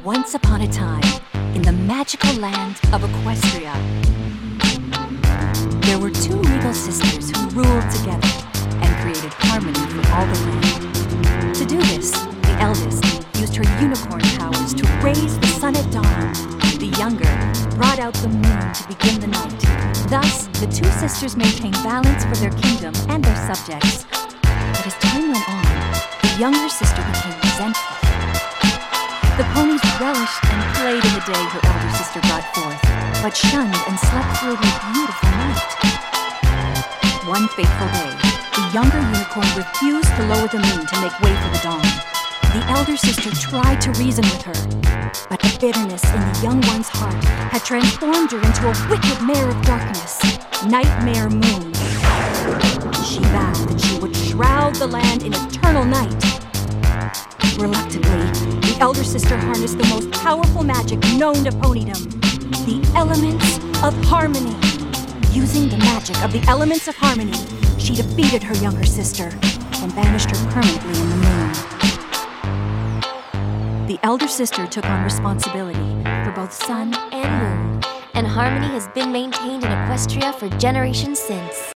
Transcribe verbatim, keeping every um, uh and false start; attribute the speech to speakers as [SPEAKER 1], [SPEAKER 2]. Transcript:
[SPEAKER 1] Once upon a time, in the magical land of Equestria, there were two regal sisters who ruled together and created harmony for all the land. To do this, the eldest used her unicorn powers to raise the sun at dawn. The younger brought out the moon to begin the night. Thus, the two sisters maintained balance for their kingdom and their subjects. But as time went on, the younger sister became resentful. The ponies relished and played in the day her elder sister brought forth, but shunned and slept through her beautiful night. One fateful day, the younger unicorn refused to lower the moon to make way for the dawn. The elder sister tried to reason with her, but the bitterness in the young one's heart had transformed her into a wicked mare of darkness, Nightmare Moon. She vowed that she would shroud the land in eternal night. Reluctantly, the elder sister harnessed the most powerful magic known to ponydom, the elements of harmony. Using the magic of the elements of harmony, she defeated her younger sister and banished her permanently in the moon. The elder sister took on responsibility for both sun
[SPEAKER 2] and moon, and harmony has been maintained in Equestria for generations since.